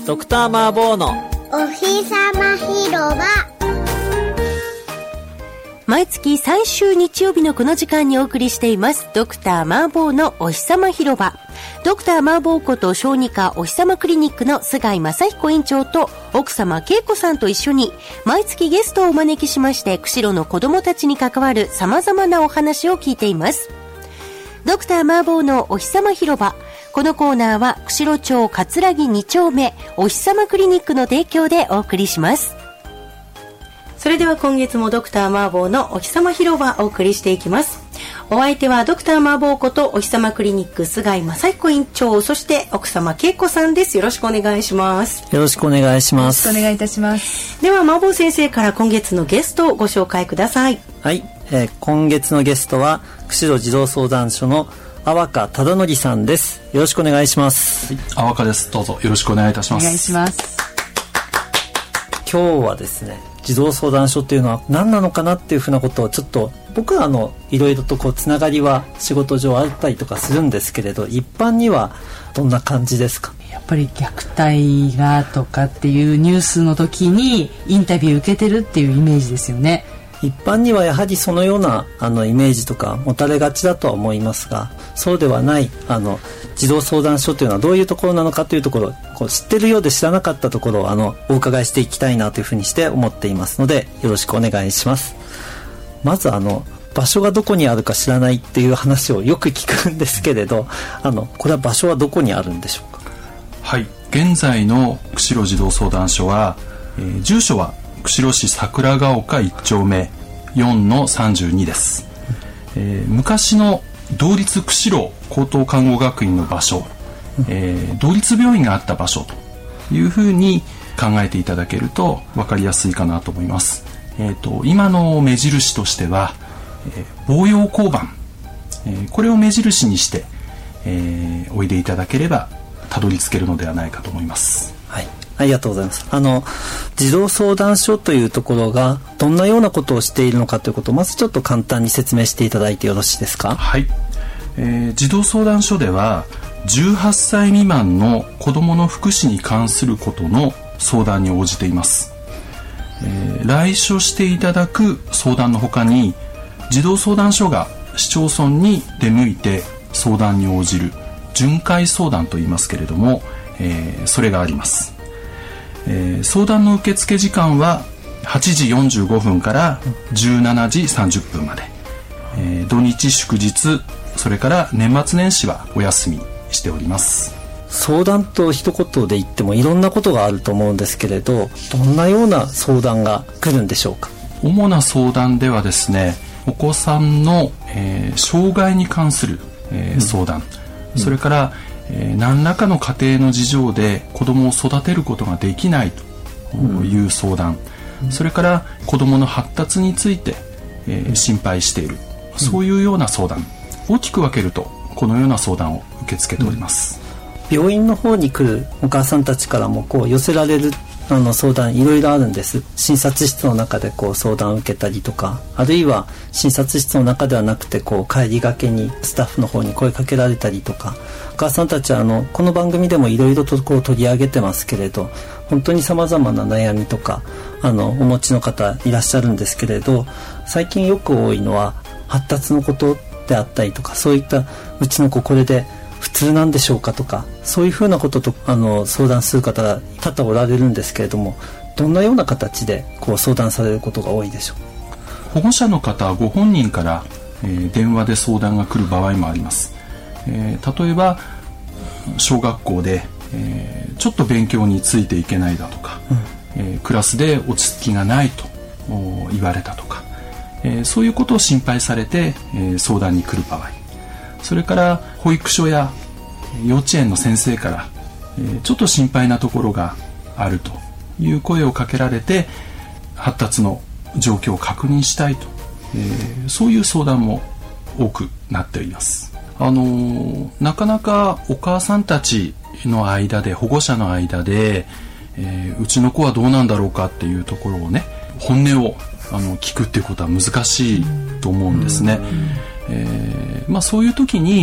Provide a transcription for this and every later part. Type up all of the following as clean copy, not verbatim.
ドクターマーボーのお日様広場。 毎月最終日曜日のこの時間にお送りしていますドクターマーボーのお日様広場。ドクターマーボーこと小児科お日様クリニックの菅井正彦院長と奥様恵子さんと一緒に毎月ゲストをお招きしまして、釧路の子どもたちに関わる様々なお話を聞いています。ドクターマーボーのお日様広場。このコーナーは釧路町葛城2丁目お日様クリニックの提供でお送りします。それでは今月もドクターマーボーのお日様広場お送りしていきます。お相手はドクターマーボーことお日様クリニック菅井正彦院長、そして奥様恵子さんです。よろしくお願いします。 よろしくお願いします。 よろしくお願いいたします。 ではマーボー先生から今月のゲストをご紹介ください。 はい、今月のゲストは釧路児童相談所の阿若忠則さんです。よろしくお願いします。 阿若です。どうぞよろしくお願いいたします。 お願いします。 今日はですね、児童相談所っていうのは何なのかなっていうふうなことをちょっと僕はいろいろとつながりは仕事上あったりとかするんですけれど、一般にはどんな感じですか？ やっぱり虐待がとかっていうニュースの時にインタビュー受けてるっていうイメージですよね。 一般にはやはりそのようなイメージとか持たれがちだとは思いますが、そうではない児童相談所というのはどういうところなのかというところを知ってるようで知らなかったところをお伺いしていきたいなというふうにして思っていますので、よろしくお願いします。まず場所がどこにあるか知らないっていう話をよく聞くんですけれど、これは場所はどこにあるんでしょうか？ はい、現在の釧路児童相談所は、住所は釧路市桜ヶ丘1丁目4-32です。昔の同立釧路高等看護学院の場所、同立病院があった場所というふうに考えていただけると分かりやすいかなと思います。今の目印としては、亡羊交番、これを目印にして、おいでいただければたどり着けるのではないかと思います。 はい、ありがとうございます。児童相談所というところがどんなようなことをしているのかということをまずちょっと簡単に説明していただいてよろしいですか？ はい、児童相談所では18歳未満の子どもの福祉に関することの相談に応じています。来所していただく相談のほかに、児童相談所が市町村に出向いて相談に応じる巡回相談といいますけれども、それがあります。相談の受付時間は8時45分から17時30分まで、土日祝日、それから年末年始はお休みしております。 相談と一言で言ってもいろんなことがあると思うんですけれど、どんなような相談が来るんでしょうか？ 主な相談ではですね、お子さんの、障害に関する、相談、それから、何らかの家庭の事情で子どもを育てることができないという相談、それから子どもの発達について、心配している、そういうような相談、大きく分けるとこのような相談を受け付けております。 病院の方に来るお母さんたちからも寄せられる相談いろいろあるんです。診察室の中で相談を受けたりとか、あるいは診察室の中ではなくて帰りがけにスタッフの方に声かけられたりとか、お母さんたちはこの番組でもいろいろと取り上げてますけれど、本当に様々な悩みとかお持ちの方いらっしゃるんですけれど、最近よく多いのは発達のことであったりとか、そういったうちの子これで普通なんでしょうかとか、そういうふうなことと相談する方が多々おられるんですけれども、どんなような形で相談されることが多いでしょう？ 保護者の方ご本人から、電話で相談が来る場合もあります。例えば小学校で、ちょっと勉強についていけないだとか、クラスで落ち着きがないと言われたとか、そういうことを心配されて、相談に来る場合、それから保育所や幼稚園の先生から、ちょっと心配なところがあるという声をかけられて発達の状況を確認したいと、そういう相談も多くなっています。なかなかお母さんたちの間で、保護者の間で、うちの子はどうなんだろうかっていうところをね、本音を聞くっていうことは難しいと思うんですね。そういう時に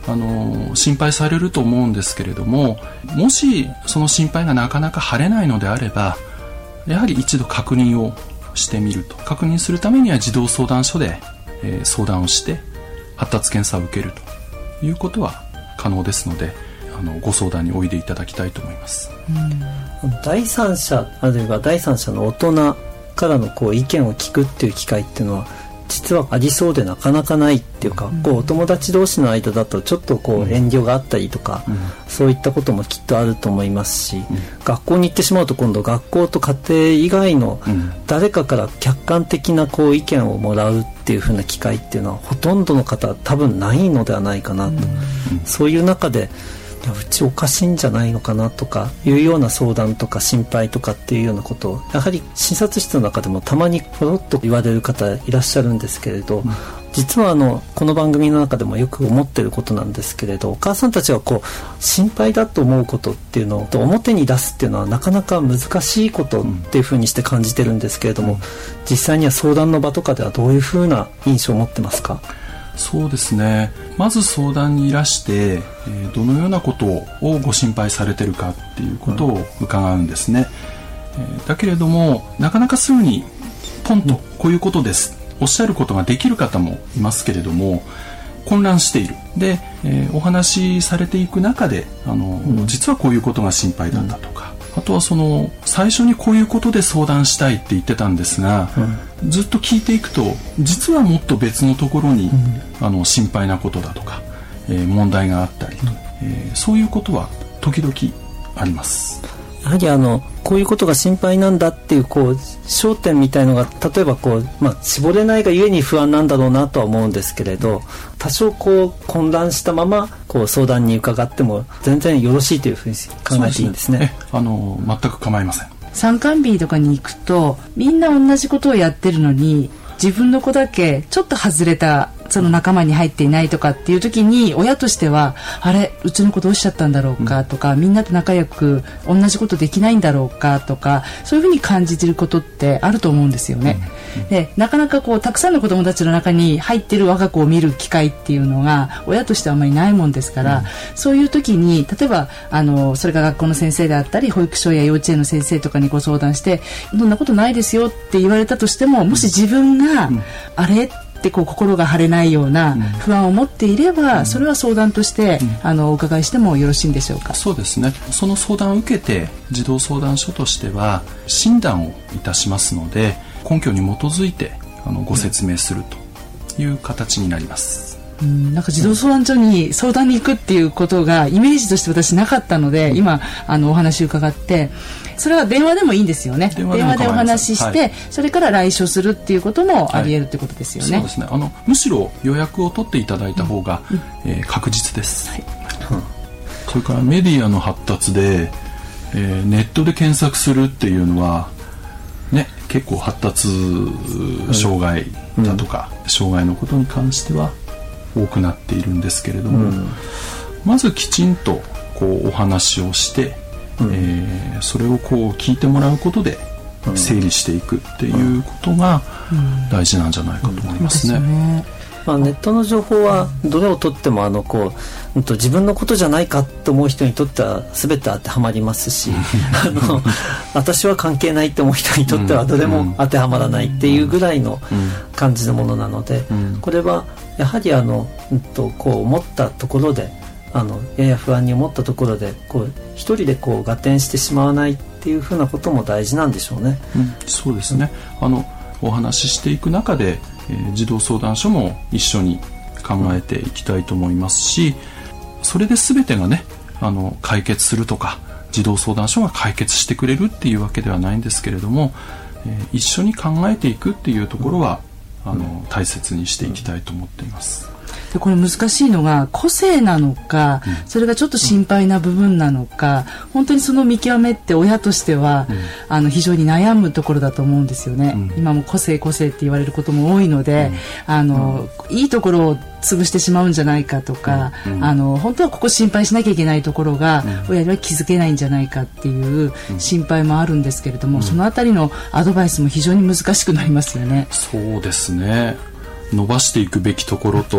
心配されると思うんですけれども、もしその心配がなかなか晴れないのであれば、やはり一度確認をしてみると。確認するためには児童相談所で、相談をして発達検査を受けるということは可能ですので、ご相談においでいただきたいと思います。 第三者あるいは第三者の大人からのこう意見を聞くっていう機会っていうのは実はありそうでなかなかないっていうか、こうお友達同士の間だとちょっとこう遠慮があったりとか、そういったこともきっとあると思いますし、学校に行ってしまうと今度学校と家庭以外の誰かから客観的なこう意見をもらうっていう風な機会っていうのはほとんどの方は多分ないのではないかなと、そういう中でいやうちおかしいんじゃないのかなとかいうような相談とか心配とかっていうようなことをやはり診察室の中でもたまにポロッと言われる方いらっしゃるんですけれど、実はこの番組の中でもよく思ってることなんですけれど、お母さんたちはこう心配だと思うことっていうのを表に出すっていうのはなかなか難しいことっていうふうにして感じてるんですけれども、実際には相談の場とかではどういうふうな印象を持ってますか？ そうですね、まず相談にいらして、どのようなことをご心配されてるかっていうことを伺うんですね。だけれどもなかなかすぐにポンとこういうことですおっしゃることができる方もいますけれども、混乱している。で、お話しされていく中で実はこういうことが心配だったとか、あとは最初にこういうことで相談したいって言ってたんですが、ずっと聞いていくと実はもっと別のところに、心配なことだとか、問題があったりと、そういうことは時々あります。 やはりこういうことが心配なんだっていう焦点みたいのが例えば絞れないがゆえに不安なんだろうなとは思うんですけれど、多少混乱したまま相談に伺っても全然よろしいというふうに考えていいんですね。 全く構いません。 参観日とかに行くとみんな同じことをやってるのに自分の子だけちょっと外れたその仲間に入っていないとかっていう時に親としてはあれうちの子どうしちゃったんだろうかとか、みんなと仲良く同じことできないんだろうかとか、そういうふうに感じていることってあると思うんですよね。でなかなかたくさんの子どもたちの中に入っている我が子を見る機会っていうのが親としてはあまりないもんですから、そういう時に例えばそれが学校の先生であったり保育所や幼稚園の先生とかにご相談してどんなことないですよって言われたとしても、もし自分があれって心が晴れないような不安を持っていれば、それは相談としてお伺いしてもよろしいんでしょうか？ そうですね、その相談を受けて児童相談所としては診断をいたしますので、根拠に基づいてご説明するという形になります。 なんか児童相談所に相談に行くっていうことがイメージとして私なかったので、今お話伺ってそれは電話でもいいんですよね。電話でお話しして、それから来所するっていうこともあり得るってことですよね。 そうですね、むしろ予約を取っていただいた方が、確実です、それからメディアの発達で、ネットで検索するっていうのはね、結構発達障害だとか、障害のことに関しては多くなっているんですけれども、まずきちんとお話をして、それを聞いてもらうことで整理していくっていうことが大事なんじゃないかと思いますね。 ネットの情報はどれをとっても自分のことじゃないかと思う人にとっては全て当てはまりますし私は関係ないと思う人にとってはどれも当てはまらないっていうぐらいの感じのものなので、これはやはり思ったところでやや不安に思ったところで一人で合点してしまわないっていうふうなことも大事なんでしょうね。 そうですね、お話ししていく中で、児童相談所も一緒に考えていきたいと思いますし、それで全てがね解決するとか児童相談所が解決してくれるっていうわけではないんですけれども、一緒に考えていくっていうところは大切にしていきたいと思っています。 でこれ難しいのが個性なのか、それがちょっと心配な部分なのか、本当にその見極めって親としては、非常に悩むところだと思うんですよね。今も個性って言われることも多いので、いいところを潰してしまうんじゃないかとか、本当はここ心配しなきゃいけないところが、親には気づけないんじゃないかっていう心配もあるんですけれども、そのあたりのアドバイスも非常に難しくなりますよね。 そうですね、伸ばしていくべきところと、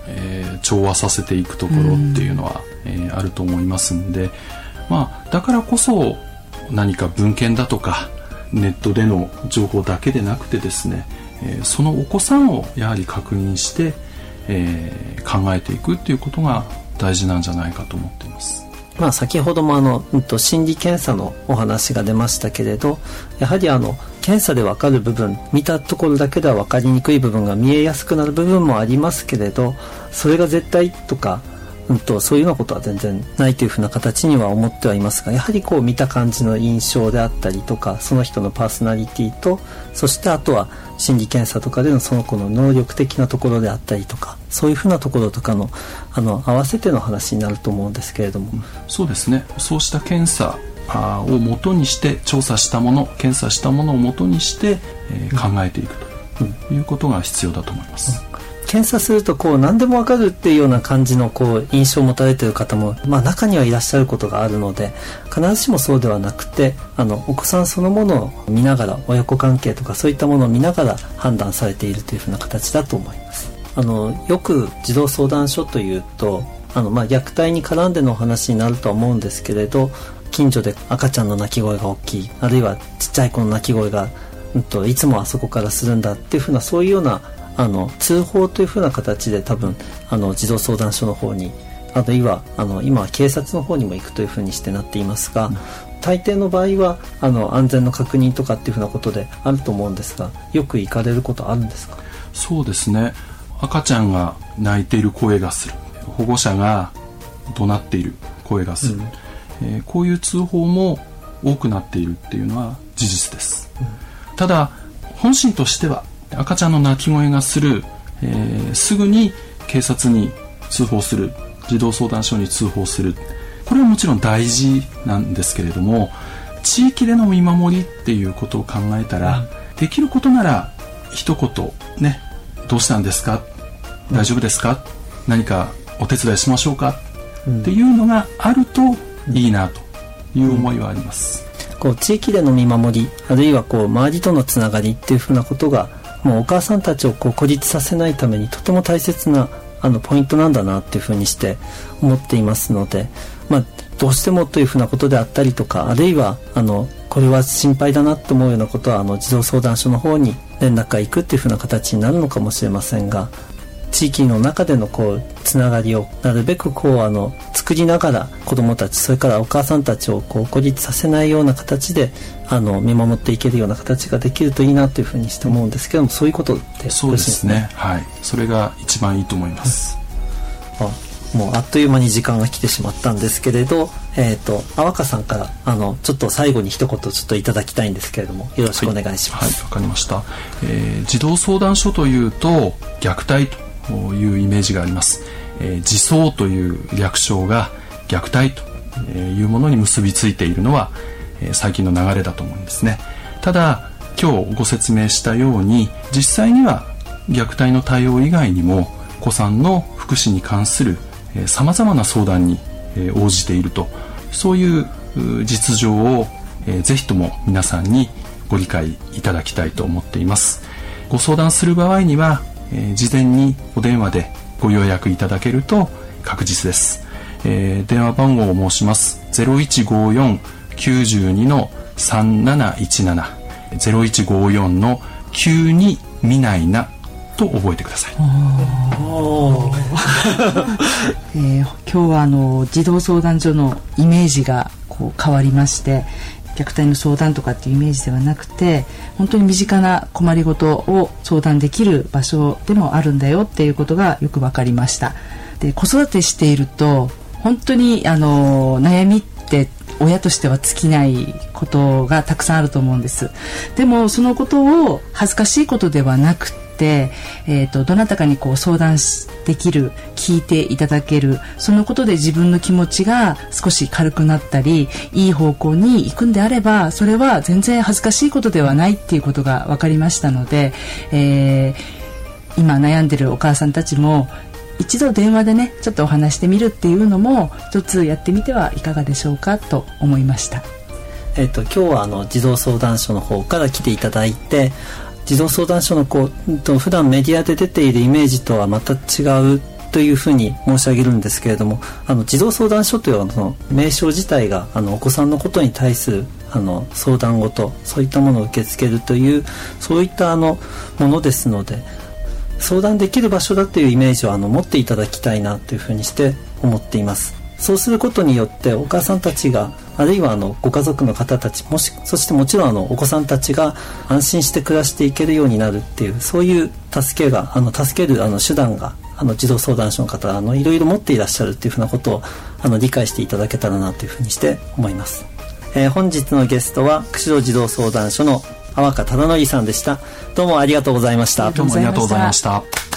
調和させていくところっていうのは、あると思いますんで、だからこそ何か文献だとかネットでの情報だけでなくてですね、そのお子さんをやはり確認して、考えていくっていうことが大事なんじゃないかと思っています。 先ほども心理検査のお話が出ましたけれど、やはり検査で分かる部分、見たところだけでは分かりにくい部分が見えやすくなる部分もありますけれど、それが絶対とか、そういうようなことは全然ないというふうな形には思ってはいますが、やはり見た感じの印象であったりとか、その人のパーソナリティと、そしてあとは心理検査とかでのその子の能力的なところであったりとか、そういうふうなところとかの合わせての話になると思うんですけれども、 そうですね。そうした検査を元にして調査したもの、検査したものを元にして、考えていくということが必要だと思います。 検査すると何でも分かるっていうような感じの印象を持たれている方も、中にはいらっしゃることがあるので、必ずしもそうではなくて、お子さんそのものを見ながら、親子関係とかそういったものを見ながら判断されているというふうな形だと思います。よく児童相談所というと虐待に絡んでのお話になるとは思うんですけれど、近所で赤ちゃんの泣き声が大きい、あるいはちっちゃい子の泣き声が、いつもあそこからするんだっていうふうな、そういうような通報というふうな形で多分児童相談所の方に、あるいは今は警察の方にも行くというふうにしてなっていますが、大抵の場合は安全の確認とかっていうふうなことであると思うんですが、よく行かれることあるんですか？ そうですね。赤ちゃんが泣いている声がする、保護者が怒鳴っている声がする、こういう通報も多くなっているっていうのは事実です。ただ本心としては、赤ちゃんの泣き声がする、すぐに警察に通報する、児童相談所に通報する、これはもちろん大事なんですけれども、地域での見守りっていうことを考えたら、できることなら一言ね、どうしたんですか、大丈夫ですか、何かお手伝いしましょうか、っていうのがあるといいなという思いはあります。 地域での見守り、あるいは周りとのつながりっていうふうなことが、もうお母さんたちを孤立させないためにとても大切なポイントなんだなっていうふうにして思っていますので、どうしてもというふうなことであったりとか、あるいはこれは心配だなと思うようなことは児童相談所の方に連絡が行くっていうふうな形になるのかもしれませんが、地域の中でのつながりをなるべく作りながら、子どもたち、それからお母さんたちを孤立させないような形で見守っていけるような形ができるといいなというふうにして思うんですけども、そういうことでよろしいですね。 そうですね、はい、それが一番いいと思います。 もうあっという間に時間が来てしまったんですけれど、阿若さんからちょっと最後に一言ちょっといただきたいんですけれども、よろしくお願いします。 はい、わかりました。児童相談所というと虐待というイメージがあります。児相という略称が虐待というものに結びついているのは、最近の流れだと思うんですね。ただ今日ご説明したように、実際には虐待の対応以外にもお子さんの福祉に関するさまざまな相談に応じていると、そういう実情をぜひとも皆さんにご理解いただきたいと思っています。ご相談する場合には事前にお電話でご予約いただけると確実です。電話番号を申します。 0154-92-3717 0154-92見ないなと覚えてください。 今日は児童相談所のイメージが変わりまして、虐待の相談とかっていうイメージではなくて、本当に身近な困りごとを相談できる場所でもあるんだよっていうことがよく分かりました。で、子育てしていると本当に悩みって親としては尽きないことがたくさんあると思うんです。でもそのことを恥ずかしいことではなくて、どなたかに相談できる、聞いていただける、そのことで自分の気持ちが少し軽くなったり、いい方向に行くんであれば、それは全然恥ずかしいことではないっていうことが分かりましたので、今悩んでるお母さんたちも一度電話でね、ちょっとお話してみるっていうのも一つやってみてはいかがでしょうかと思いました。 今日は児童相談所の方から来ていただいて、児童相談所の普段メディアで出ているイメージとはまた違うというふうに申し上げるんですけれども、児童相談所というその名称自体がお子さんのことに対する相談事、そういったものを受け付けるという、そういったものですので、相談できる場所だというイメージを持っていただきたいなというふうにして思っています。そうすることによってお母さんたちが、あるいはご家族の方たち、そしてもちろんお子さんたちが安心して暮らしていけるようになるっていう、そういう助ける手段が児童相談所の方いろいろ持っていらっしゃるっていうふうなことを理解していただけたらなというふうにして思います。本日のゲストは釧路児童相談所の粟香忠則さんでした。どうもありがとうございました。 どうもありがとうございました。